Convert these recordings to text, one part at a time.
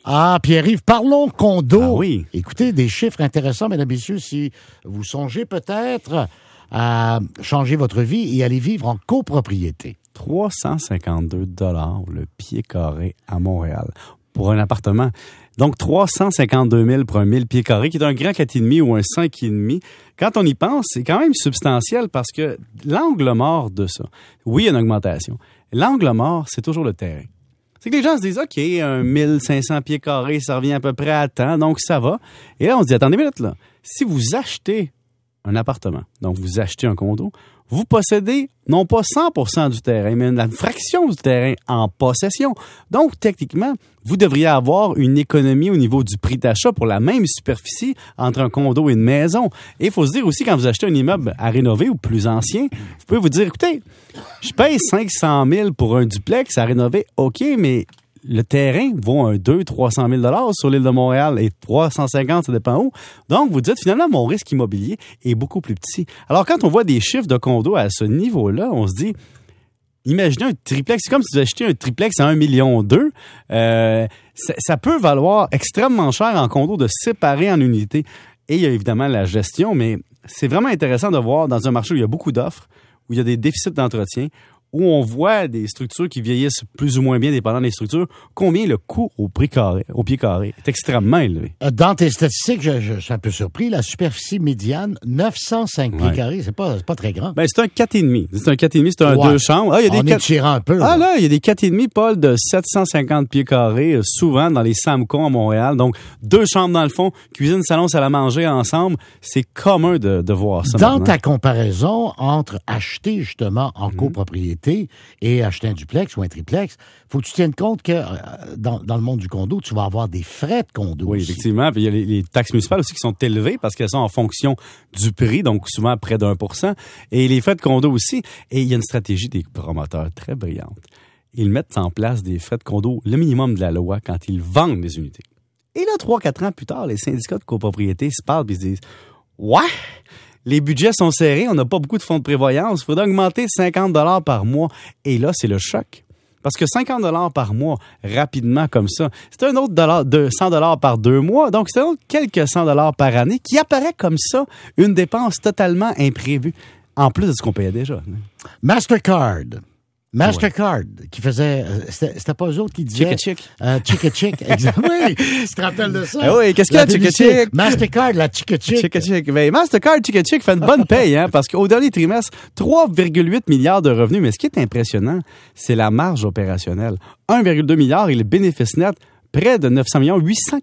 Ah, Pierre-Yves, parlons condo. Ah oui. Écoutez, des chiffres intéressants, mesdames et messieurs, si vous songez peut-être à changer votre vie et aller vivre en copropriété. 352 $ le pied carré à Montréal pour un appartement. Donc, 352 000 pour un 1000 pieds carrés, qui est un grand 4,5 ou un 5,5. Quand on y pense, c'est quand même substantiel parce que l'angle mort de ça, oui, il y a une augmentation. L'angle mort, c'est toujours le terrain. C'est que les gens se disent, OK, un 1500 pieds carrés, ça revient à peu près à temps, donc ça va. Et là, on se dit, attendez une minute, là. Si vous achetez un appartement, donc vous achetez un condo, vous possédez non pas 100% du terrain, mais une fraction du terrain en possession. Donc, techniquement, vous devriez avoir une économie au niveau du prix d'achat pour la même superficie entre un condo et une maison. Et il faut se dire aussi, quand vous achetez un immeuble à rénover ou plus ancien, vous pouvez vous dire, écoutez, je paye 500 000 pour un duplex à rénover, OK, mais le terrain vaut un 200-300 000 $ sur l'île de Montréal et 350, ça dépend où. Donc, vous dites, finalement, mon risque immobilier est beaucoup plus petit. Alors, quand on voit des chiffres de condos à ce niveau-là, on se dit, imaginez un triplex, c'est comme si vous achetez un triplex à 1,2 million. Ça peut valoir extrêmement cher en condo de séparer en unités. Et il y a évidemment la gestion, mais c'est vraiment intéressant de voir dans un marché où il y a beaucoup d'offres, où il y a des déficits d'entretien, où on voit des structures qui vieillissent plus ou moins bien, dépendant des structures, combien le coût au pied carré est extrêmement élevé. Dans tes statistiques, je suis un peu surpris, la superficie médiane, 905 pieds carrés, c'est pas très grand. Ben, c'est un 4,5. C'est un 4,5, c'est un 2 chambres. Il y a des tirant un peu. Ah là, il y a des 4,5, Paul, de 750 pieds carrés, souvent dans les Samcons à Montréal. Donc, 2 chambres dans le fond, cuisine, salon, salle à manger ensemble. C'est commun de voir ça. Dans ta comparaison entre acheter justement en copropriété et acheter un duplex ou un triplex, faut que tu tiennes compte que dans le monde du condo, tu vas avoir des frais de condo. Oui, aussi. effectivement. Puis il y a les taxes municipales aussi qui sont élevées parce qu'elles sont en fonction du prix, donc souvent près d'1%. Et les frais de condo aussi. Et il y a une stratégie des promoteurs très brillante. Ils mettent en place des frais de condo, le minimum de la loi, quand ils vendent des unités. Et là, 3-4 ans plus tard, les syndicats de copropriété se parlent et se disent « Ouais! Les budgets sont serrés, on n'a pas beaucoup de fonds de prévoyance, il faudrait augmenter 50 $ par mois. » Et là, c'est le choc. Parce que 50 $ par mois, rapidement comme ça, c'est un autre de 100 $ par 2 mois. Donc, c'est un autre quelques 100 $ par année qui apparaît comme ça, une dépense totalement imprévue, en plus de ce qu'on payait déjà. Mastercard, qui faisait... C'était pas eux autres qui disaient... Chick, exactement. Oui, tu te rappelles de ça? Ah oui, qu'est-ce qu'il y a, Chick? Mastercard, la Chick. Ben, Mastercard, Chick fait une bonne paye, hein, parce qu'au dernier trimestre, 3,8 milliards de revenus. Mais ce qui est impressionnant, c'est la marge opérationnelle. 1,2 milliard et le bénéfice net, près de 900 millions,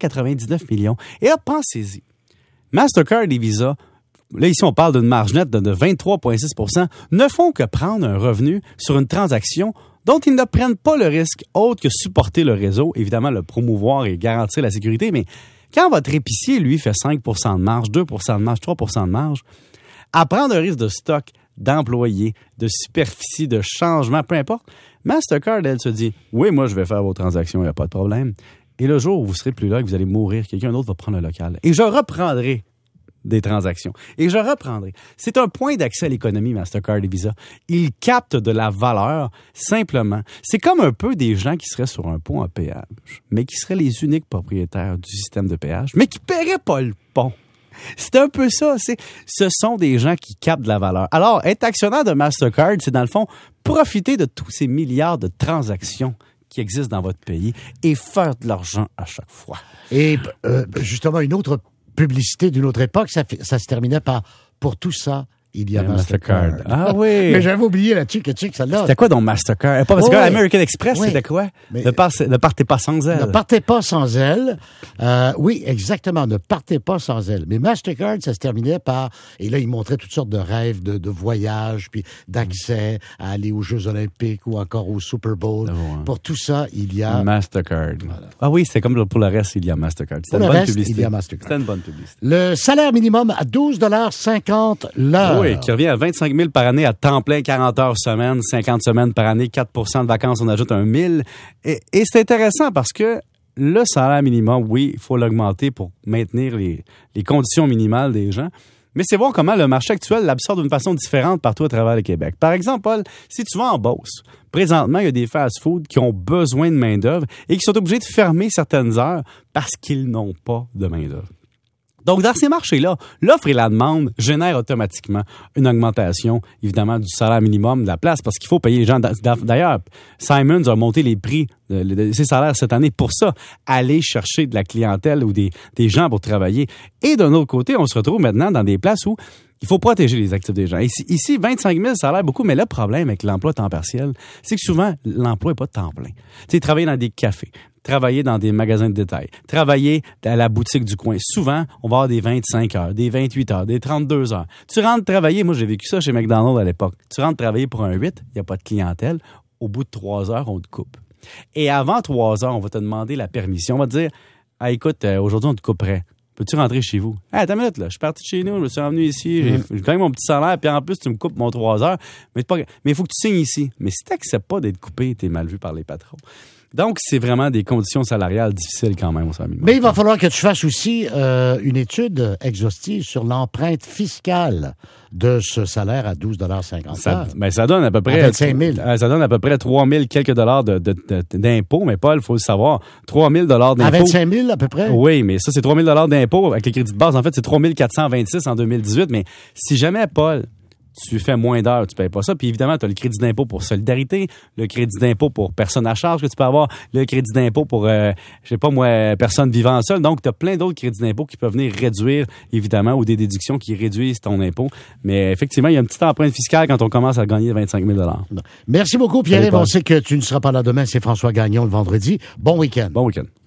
899 millions. Et là, pensez-y. Mastercard et Visa, là, ici, on parle d'une marge nette de 23,6 %, ne font que prendre un revenu sur une transaction dont ils ne prennent pas le risque autre que supporter le réseau, évidemment le promouvoir et garantir la sécurité. Mais quand votre épicier, lui, fait 5 % de marge, 2 % de marge, 3 % de marge, à prendre un risque de stock, d'employés, de superficie, de changement, peu importe, Mastercard, elle se dit « Oui, moi, je vais faire vos transactions, il n'y a pas de problème. Et le jour où vous ne serez plus là, que vous allez mourir, quelqu'un d'autre va prendre le local. Et je reprendrai des transactions. Et je reprendrai. C'est un point d'accès à l'économie, Mastercard et Visa. Ils captent de la valeur simplement. C'est comme un peu des gens qui seraient sur un pont à péage, mais qui seraient les uniques propriétaires du système de péage, mais qui ne paieraient pas le pont. C'est un peu ça. Ce sont des gens qui captent de la valeur. Alors, être actionnaire de Mastercard, c'est dans le fond profiter de tous ces milliards de transactions qui existent dans votre pays et faire de l'argent à chaque fois. Et justement, une autre publicité d'une autre époque, ça se terminait par « Pour tout ça, il y a Mastercard. » Ah oui! Mais j'avais oublié la Chick, celle-là. C'était quoi donc Mastercard? Pas Mastercard, American Express, c'était quoi? Mais, ne partez pas sans elle. Ne partez pas sans elle. Oui, exactement, ne partez pas sans elle. Mais Mastercard, ça se terminait par... Et là, il montrait toutes sortes de rêves de voyages, puis d'accès à aller aux Jeux Olympiques ou encore au Super Bowl. Pour tout ça, il y a... Mastercard. Voilà. Ah oui, c'est comme pour le reste, il y a Mastercard. C'était une bonne publicité. Il y a Mastercard. C'était une bonne publicité. Le salaire minimum à 12,50 $ l'heure. Oui, qui revient à 25 000 par année à temps plein, 40 heures semaine, 50 semaines par année, 4 % de vacances, on ajoute 1 000. Et c'est intéressant parce que le salaire minimum, oui, il faut l'augmenter pour maintenir les conditions minimales des gens. Mais c'est voir comment le marché actuel l'absorbe d'une façon différente partout à travers le Québec. Par exemple, Paul, si tu vas en Beauce, présentement, il y a des fast-foods qui ont besoin de main-d'œuvre et qui sont obligés de fermer certaines heures parce qu'ils n'ont pas de main-d'œuvre. Donc, dans ces marchés-là, l'offre et la demande génèrent automatiquement une augmentation, évidemment, du salaire minimum de la place parce qu'il faut payer les gens. D'ailleurs, Simons a monté les prix de ses salaires cette année pour ça, aller chercher de la clientèle ou des gens pour travailler. Et d'un autre côté, on se retrouve maintenant dans des places où il faut protéger les actifs des gens. Ici, 25 000, ça a l'air beaucoup, mais le problème avec l'emploi temps partiel, c'est que souvent, l'emploi n'est pas de temps plein. Tu sais, travailler dans des cafés, travailler dans des magasins de détail, travailler à la boutique du coin. Souvent, on va avoir des 25 heures, des 28 heures, des 32 heures. Tu rentres travailler, moi j'ai vécu ça chez McDonald's à l'époque. Tu rentres travailler pour un 8, il n'y a pas de clientèle. Au bout de 3 heures, on te coupe. Et avant 3 heures, on va te demander la permission. On va te dire, ah, écoute, aujourd'hui, on te couperait. Peux-tu rentrer chez vous? Ah, attends une minute, là. Je suis parti de chez nous, je me suis revenu ici, j'ai gagné mon petit salaire, puis en plus, tu me coupes mon 3 heures. Mais il faut que tu signes ici. Mais si tu n'acceptes pas d'être coupé, tu es mal vu par les patrons. Donc, c'est vraiment des conditions salariales difficiles quand même au salaire minimum. Mais il va falloir que tu fasses aussi une étude exhaustive sur l'empreinte fiscale de ce salaire à 12,50 $. Ça donne à peu près 25 000. Ça donne à peu près 3 000 quelques dollars d'impôts, mais Paul, il faut le savoir, 3 000 d'impôts. À 25 000 à peu près? Oui, mais ça, c'est 3 000 d'impôts avec les crédits de base. En fait, c'est 3 426 en 2018. Mais si jamais, Paul, tu fais moins d'heures, tu payes pas ça. Puis évidemment, tu as le crédit d'impôt pour solidarité, le crédit d'impôt pour personne à charge que tu peux avoir, le crédit d'impôt pour, je sais pas moi, personne vivant seule. Donc, tu as plein d'autres crédits d'impôt qui peuvent venir réduire, évidemment, ou des déductions qui réduisent ton impôt. Mais effectivement, il y a une petite empreinte fiscale quand on commence à gagner 25 000 $. Merci beaucoup, Pierre-Yves. On sait que tu ne seras pas là demain. C'est François Gagnon le vendredi. Bon week-end. Bon week-end.